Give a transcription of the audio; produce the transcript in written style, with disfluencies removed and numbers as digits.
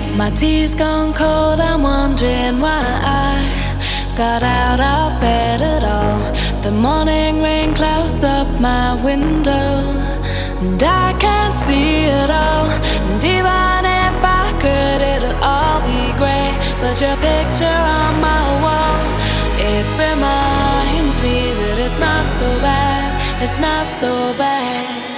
My tea's gone cold, I'm wondering why I got out of bed at all. The morning rain clouds up my window, and I can't see it all. And even if I could, it'll all be grey. But your picture on my wall, it reminds me that it's not so bad, it's not so bad.